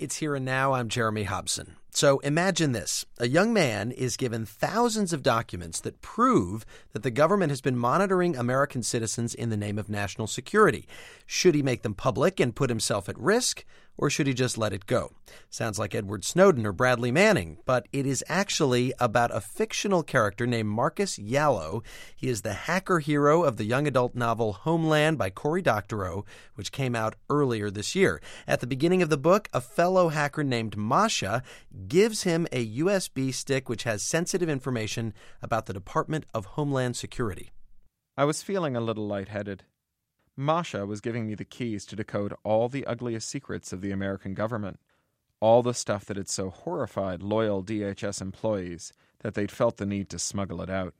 It's Here and Now. I'm Jeremy Hobson. So imagine this. A young man is given thousands of documents that prove that the government has been monitoring American citizens in the name of national security. Should he make them public and put himself at risk, or should he just let it go? Sounds like Edward Snowden or Bradley Manning, but it is actually about a fictional character named Marcus Yallo. He is the hacker hero of the young adult novel Homeland by Cory Doctorow, which came out earlier this year. At the beginning of the book, a fellow hacker named Masha gives him a USB stick which has sensitive information about the Department of Homeland Security. I was feeling a little lightheaded. Masha was giving me the keys to decode all the ugliest secrets of the American government, all the stuff that had so horrified loyal DHS employees that they'd felt the need to smuggle it out.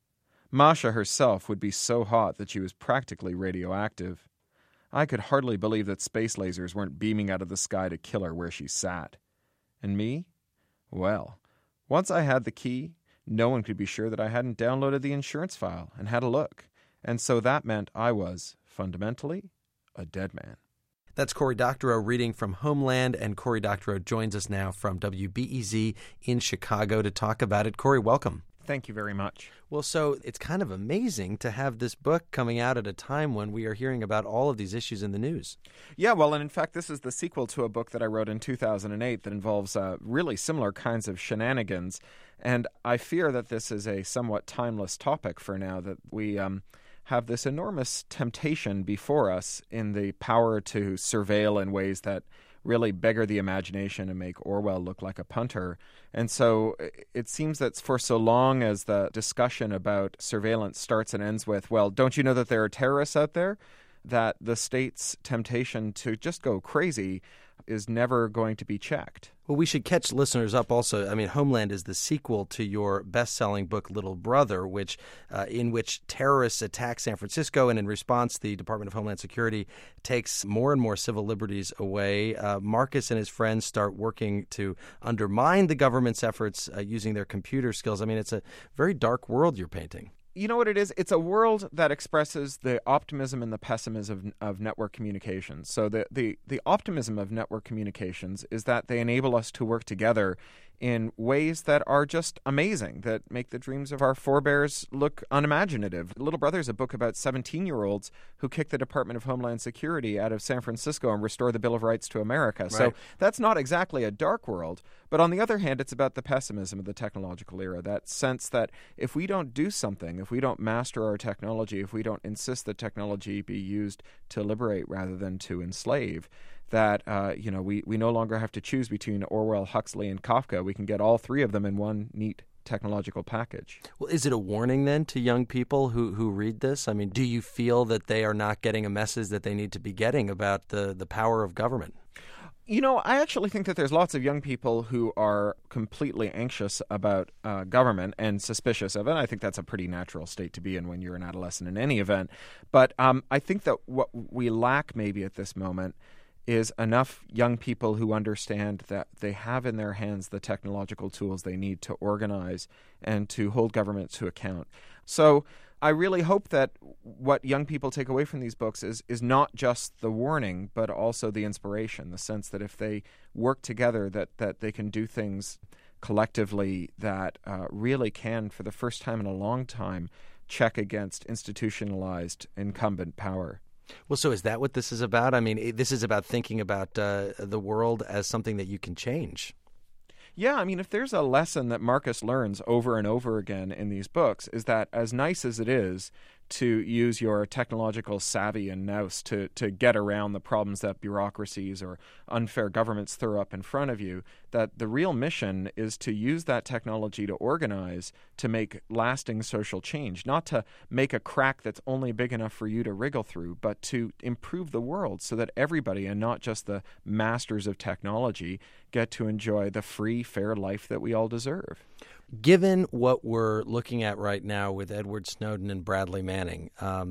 Masha herself would be so hot that she was practically radioactive. I could hardly believe that space lasers weren't beaming out of the sky to kill her where she sat. And me? Well, once I had the key, no one could be sure that I hadn't downloaded the insurance file and had a look. And so that meant I was, fundamentally, a dead man. That's Cory Doctorow reading from Homeland, and Cory Doctorow joins us now from WBEZ in Chicago to talk about it. Cory, welcome. Thank you very much. Well, so it's kind of amazing to have this book coming out at a time when we are hearing about all of these issues in the news. Yeah, well, and in fact, this is the sequel to a book that I wrote in 2008 that involves really similar kinds of shenanigans. And I fear that this is a somewhat timeless topic for now, that we have this enormous temptation before us in the power to surveil in ways that really beggar the imagination and make Orwell look like a punter. And so it seems that for so long as the discussion about surveillance starts and ends with, well, don't you know that there are terrorists out there, that the state's temptation to just go crazy is never going to be checked. Well, we should catch listeners up also. I mean, Homeland is the sequel to your best-selling book, Little Brother, which in which terrorists attack San Francisco, and in response, the Department of Homeland Security takes more and more civil liberties away. Marcus and his friends start working to undermine the government's efforts using their computer skills. I mean, it's a very dark world you're painting. You know what it is? It's a world that expresses the optimism and the pessimism of network communications. So the optimism of network communications is that they enable us to work together in ways that are just amazing, that make the dreams of our forebears look unimaginative. Little Brother is a book about 17-year-olds who kicked the Department of Homeland Security out of San Francisco and restore the Bill of Rights to America. Right. So that's not exactly a dark world. But on the other hand, it's about the pessimism of the technological era, that sense that if we don't do something, if we don't master our technology, if we don't insist that technology be used to liberate rather than to enslave, that we no longer have to choose between Orwell, Huxley, and Kafka. We can get all three of them in one neat technological package. Well, is it a warning then to young people who read this? I mean, do you feel that they are not getting a message that they need to be getting about the power of government? You know, I actually think that there's lots of young people who are completely anxious about government and suspicious of it. I think that's a pretty natural state to be in when you're an adolescent in any event. But I think that what we lack maybe at this moment is enough young people who understand that they have in their hands the technological tools they need to organize and to hold government to account. So I really hope that what young people take away from these books is not just the warning, but also the inspiration, the sense that if they work together, that they can do things collectively that really can, for the first time in a long time, check against institutionalized incumbent power. Well, so is that what this is about? I mean, this is about thinking about the world as something that you can change. Yeah, I mean, if there's a lesson that Marcus learns over and over again in these books, is that as nice as it is to use your technological savvy and nous to get around the problems that bureaucracies or unfair governments throw up in front of you, that the real mission is to use that technology to organize, to make lasting social change, not to make a crack that's only big enough for you to wriggle through, but to improve the world so that everybody, and not just the masters of technology, get to enjoy the free, fair life that we all deserve. Given what we're looking at right now with Edward Snowden and Bradley Manning,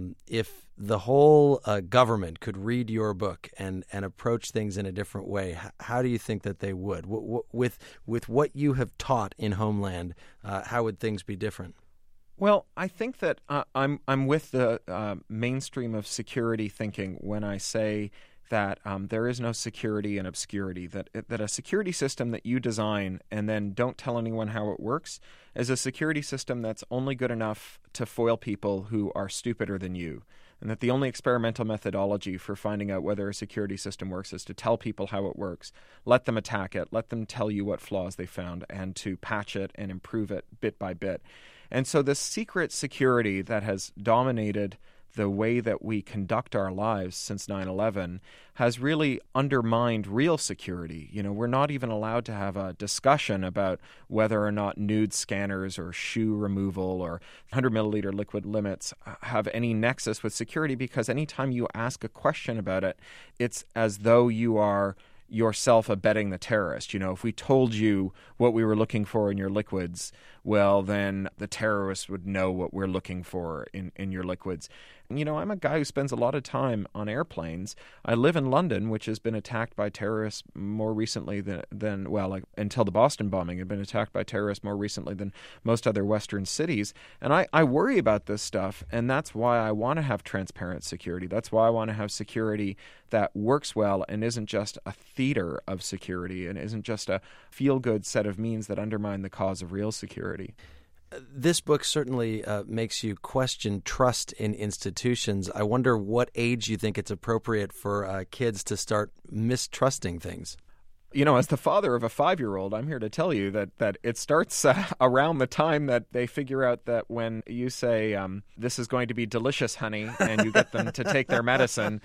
if the whole government could read your book and approach things in a different way, how do you think that they would? With what you have taught in Homeland, how would things be different? Well, I think that I'm with the mainstream of security thinking when I say that there is no security in obscurity, that a security system that you design and then don't tell anyone how it works is a security system that's only good enough to foil people who are stupider than you. And that the only experimental methodology for finding out whether a security system works is to tell people how it works, let them attack it, let them tell you what flaws they found, and to patch it and improve it bit by bit. And so this secret security that has dominated the way that we conduct our lives since 9/11 has really undermined real security. We're not even allowed to have a discussion about whether or not nude scanners or shoe removal or 100 milliliter liquid limits have any nexus with security, because anytime you ask a question about it, it's as though you are yourself abetting the terrorist. If we told you what we were looking for in your liquids, well, then the terrorists would know what we're looking for in your liquids. I'm a guy who spends a lot of time on airplanes. I live in London, which has been attacked by terrorists more recently than until the Boston bombing, had been attacked by terrorists more recently than most other Western cities. And I worry about this stuff, and that's why I want to have transparent security. That's why I want to have security that works well and isn't just a theater of security and isn't just a feel-good set of means that undermine the cause of real security. This book certainly makes you question trust in institutions. I wonder what age you think it's appropriate for kids to start mistrusting things. As the father of a 5-year-old, I'm here to tell you that it starts around the time that they figure out that when you say, this is going to be delicious, honey, and you get them to take their medicine.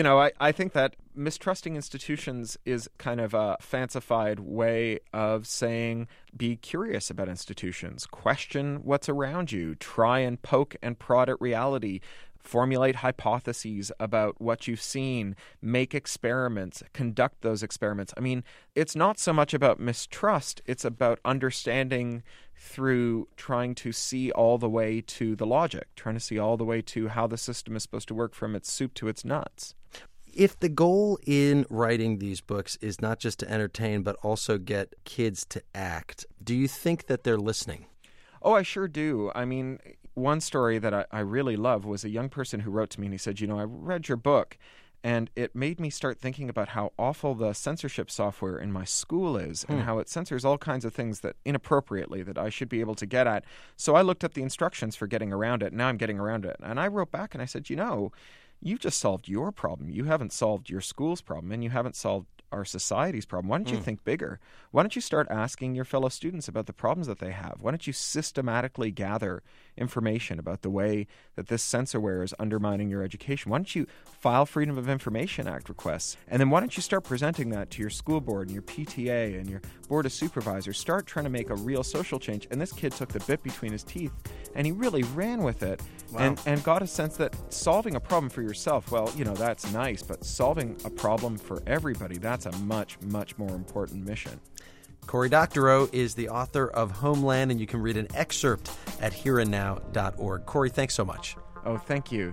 I think that mistrusting institutions is kind of a fancified way of saying, be curious about institutions, question what's around you, try and poke and prod at reality, formulate hypotheses about what you've seen, make experiments, conduct those experiments. I mean, it's not so much about mistrust, it's about understanding through trying to see all the way to the logic, trying to see all the way to how the system is supposed to work from its soup to its nuts. If the goal in writing these books is not just to entertain, but also get kids to act, do you think that they're listening? Oh, I sure do. I mean, one story that I really love was a young person who wrote to me and he said, I read your book and it made me start thinking about how awful the censorship software in my school is and how it censors all kinds of things that inappropriately that I should be able to get at. So I looked up the instructions for getting around it. Now I'm getting around it. And I wrote back and I said, you've just solved your problem. You haven't solved your school's problem and you haven't solved our society's problem. Why don't you think bigger? Why don't you start asking your fellow students about the problems that they have? Why don't you systematically gather information about the way that this censorware is undermining your education? Why don't you file Freedom of Information Act requests? And then why don't you start presenting that to your school board and your PTA and your board of supervisors? Start trying to make a real social change. And this kid took the bit between his teeth and he really ran with it. Wow. And got a sense that solving a problem for yourself, well, that's nice, but solving a problem for everybody, that's a much, much more important mission. Cory Doctorow is the author of Homeland, and you can read an excerpt at hereandnow.org. Cory, thanks so much. Oh, thank you.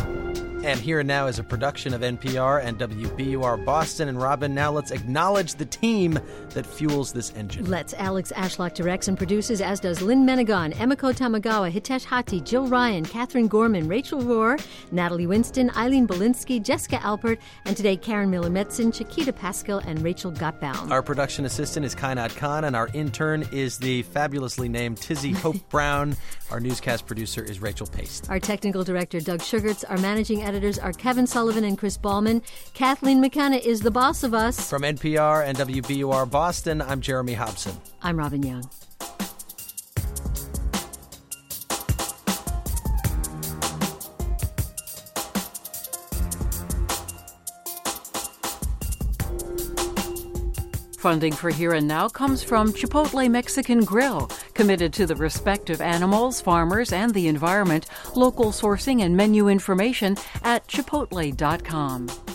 And Here and Now is a production of NPR and WBUR Boston. And Robin, now let's acknowledge the team that fuels this engine. Let's. Alex Ashlock directs and produces, as does Lynn Menegon, Emiko Tamagawa, Hitesh Hati, Jill Ryan, Catherine Gorman, Rachel Rohr, Natalie Winston, Eileen Belinsky, Jessica Alpert, and today Karen Miller-Metzen, Chiquita Pascal, and Rachel Gottbaum. Our production assistant is Kainat Khan, and our intern is the fabulously named Tizzy Hope Brown. Our newscast producer is Rachel Paste. Our technical director, Doug Sugarts. Our managing editors are Kevin Sullivan and Chris Ballman. Kathleen McKenna is the boss of us. From NPR and WBUR Boston, I'm Jeremy Hobson. I'm Robin Young. Funding for Here and Now comes from Chipotle Mexican Grill, committed to the respect of animals, farmers, and the environment. Local sourcing and menu information at chipotle.com.